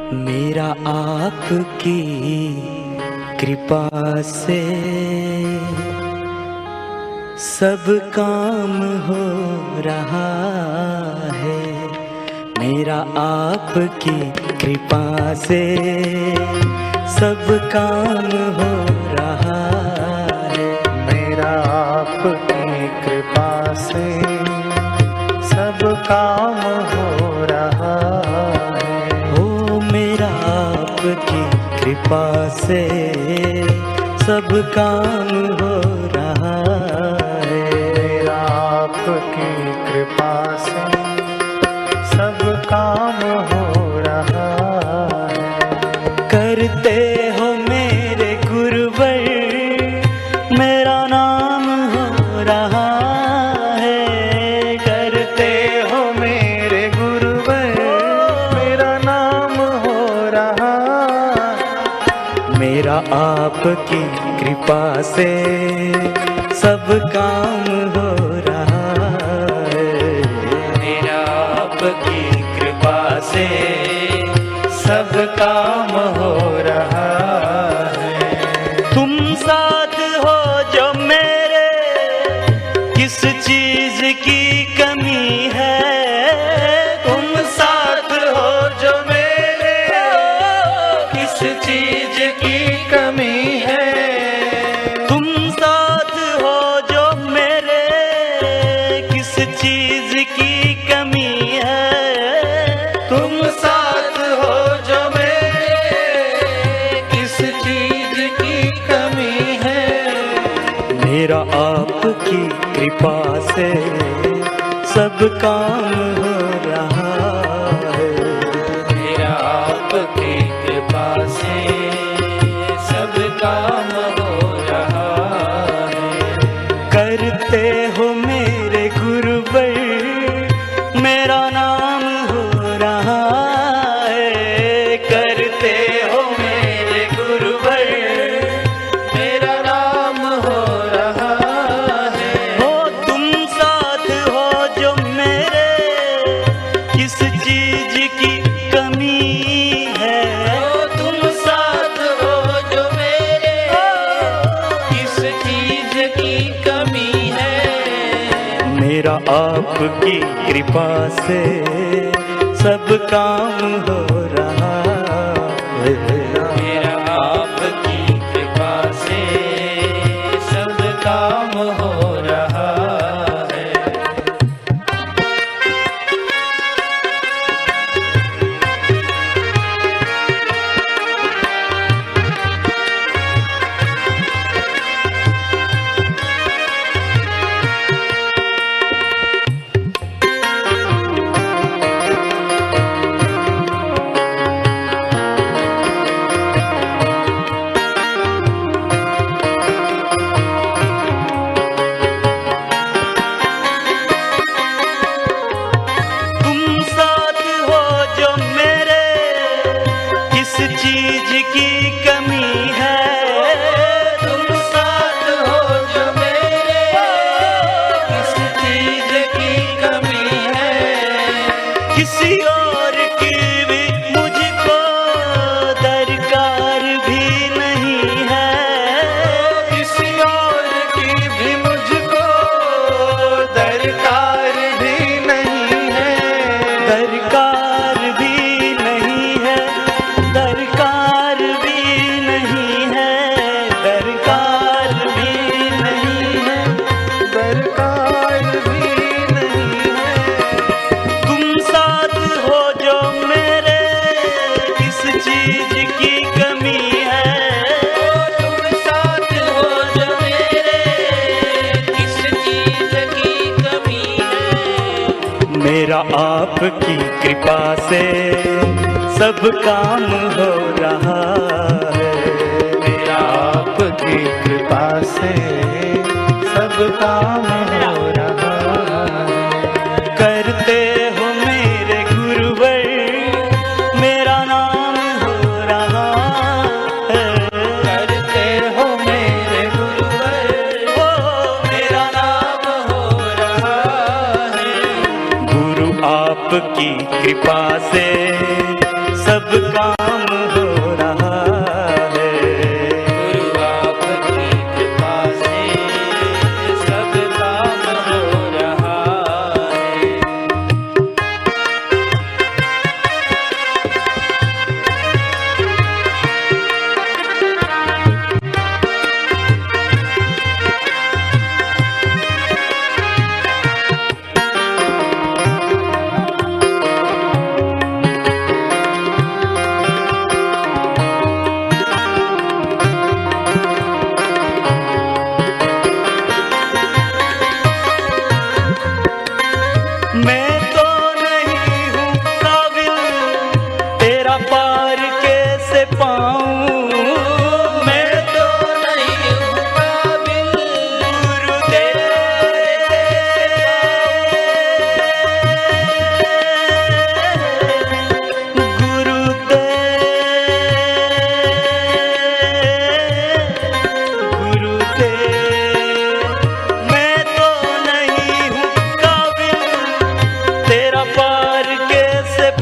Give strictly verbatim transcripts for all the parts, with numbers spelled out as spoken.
मेरा आपकी कृपा से सब काम हो रहा है। मेरा आपकी कृपा से सब काम हो रहा है। मेरा आपकी कृपा से सब काम हो रहा है। हो मेरा आपकी कृपा से सब काम हो रहा है। मेरा आपकी कृपा से सब काम हो रहा है। करते हो मेरे गुरुवर मेरा नाम हो रहा है। करते हो मेरे गुरुवर मेरा नाम हो रहा। मेरा आपकी कृपा से सब काम हो रहा है। मेरा आपकी कृपा से सब काम हो रहा है। तुम साथ हो जो मेरे किस चीज की कमी है। तुम साथ हो जो मेरे किस चीज की कमी है। तुम साथ हो जो मेरे किस चीज की कमी है। तुम साथ हो जो मेरे किस चीज की कमी है। मेरा आपकी कृपा से सब काम हो रहा है। मेरा आपकी कृपा से सब काम हो रहा है। करते हो मेरे गुरुवर मेरा नाम हो रहा है। करते हो मेरे गुरुवर मेरा नाम हो रहा है। हो तुम साथ हो जो मेरे किस चीज की कमी है। तुम साथ हो जो मेरे किस चीज की कमी है। मेरा आपकी कृपा से सब काम हो रहा है। मेरा आपकी कृपा से सब काम हो रहा है। तुम साथ हो जो मेरे किस चीज की कमी है। तुम साथ हो जो मेरे किस चीज की कमी है। किसी और की भी मुझको दरकार भी नहीं है। किसी और की भी मुझको दरकार भी नहीं है। दरकार भी नहीं है। दरकार भी नहीं है। दरकार भी नहीं है। दरकार भी नहीं है। तुम साथ हो जो मेरे किस चीज की कमी है। तुम साथ हो जो मेरे किस चीज की कमी है। मेरा आपकी कृपा से सब काम हो रहा है। मेरा आपकी कृपा से सब काम हो रहा है। करते हो मेरे गुरुवर मेरा नाम हो रहा है। करते हो मेरे गुरुवर हो मेरा नाम हो रहा है। गुरु आपकी कृपा से सब काम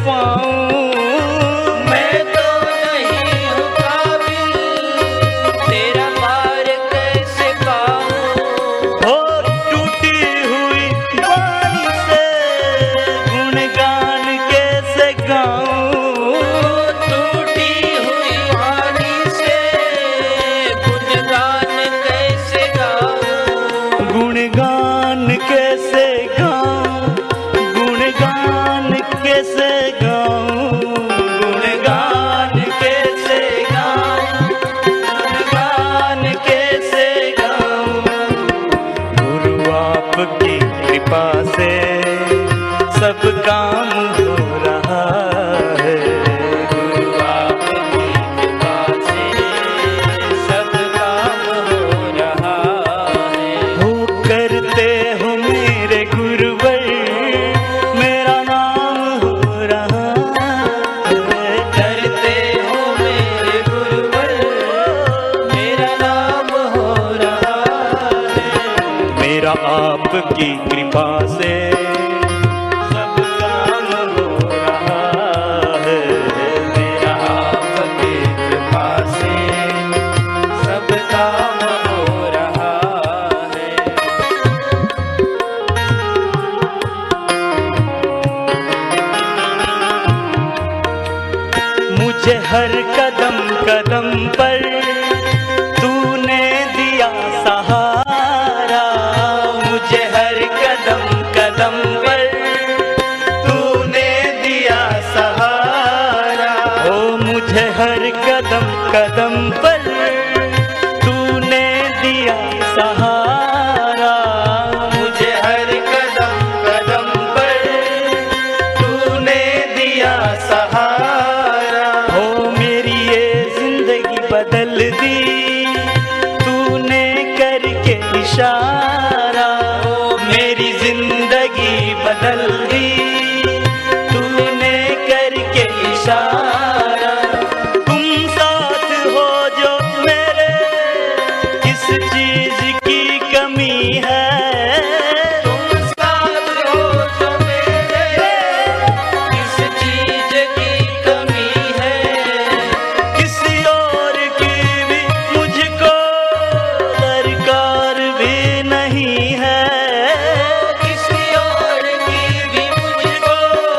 पाऊं। मैं तो नहीं हूँ काबिल, तेरा पार कैसे पाऊं। हो टूटी हुई बारी से गुणगान कैसे गाऊं। टूटी हुई वाणी से गुणगान कैसे गाऊं। गुणगान कैसे गाऊं, गुणगान कैसे गाऊं, गुणगान कैसे गाऊं, गुणगान कैसे गाऊं। गुरु आपकी कृपा से सब काम हो रहा है। गुरु आपकी कृपा से सब काम हो रहा है। हो करते हो मेरे गुरुवर, मेरा नाम हो रहा है। करते हो मेरे गुरुवर, मेरा नाम हो रहा है। मेरा आपकी कृपा से सब काम हो रहा है। मेरा आपकी कृपा से सब काम हो रहा है। मुझे हर कदम कदम पर तूने दिया सहारा। मुझे हर कदम कदम पर तूने दिया सहारा। ओ मुझे हर कदम कदम पर तूने दिया सहारा। मुझे हर कदम कदम पर तूने दिया सहारा। हो मेरी ये जिंदगी बदल दी तूने करके इशारा। ओ मेरी जिंदगी बदल दी तूने करके इशारा। तुम साथ हो जो मेरे, किस चीज की कमी है। तुम साथ हो जो मेरे, किस चीज की कमी है। किसी और की भी मुझको दरकार भी नहीं है। किसी और की भी मुझको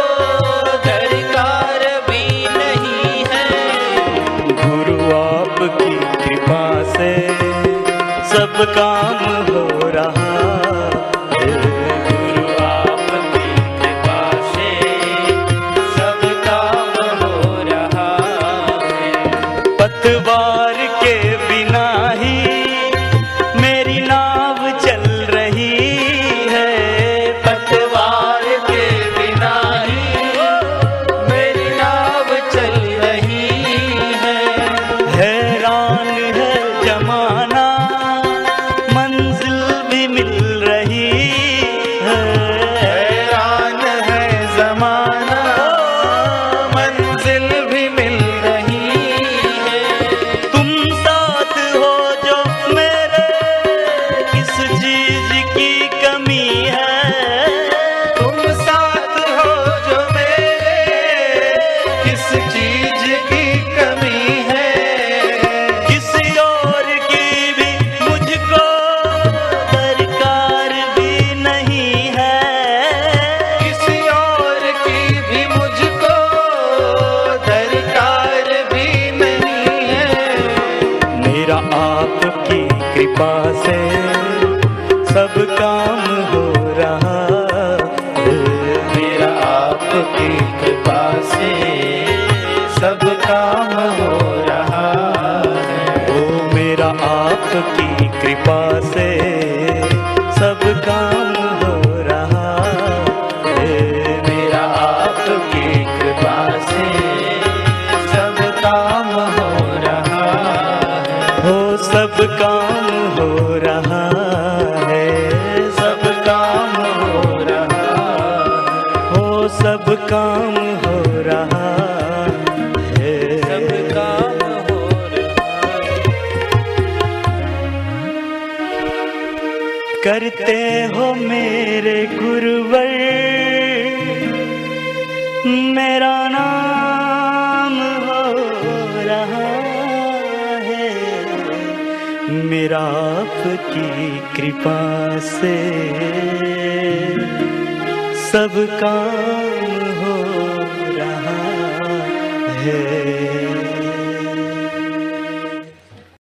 दरकार भी नहीं है। गुरु आपकी कृपा से सब काम हो रहा है। गुरु आपकी कृपा से सब काम हो रहा है। पतवार के बिना ही मेरी नाव चल रही है। पतवार के बिना ही मेरी नाव चल रही है। हैरान है जमाना, मंजिल भी मिल रही है। हैरान है जमाना, मंजिल भी मिल रही है। तुम साथ हो जो मेरे, किस चीज की कमी है। तुम साथ हो जो मेरे, किस चीज की कमी है। किसी और की भी मुझको दरकार भी नहीं है। किसी और की भी मुझको दरकार भी नहीं है। मेरा आपकी कृपा से सब काम हो रहा है। मेरा आपकी कृपा से सब काम हो रहा है। ओ मेरा आपकी कृपा से सब काम हो रहा है। मेरा आपकी कृपा से सब काम हो रहा है। हो सब काम हो रहा है। सब काम हो रहा है। हो सब काम हो रहा है। सब काम हो रहा है। करते हो मेरे गुरुवर, मेरा नाम हो रहा है, मेरा आपकी कृपा से सब काम हो रहा है।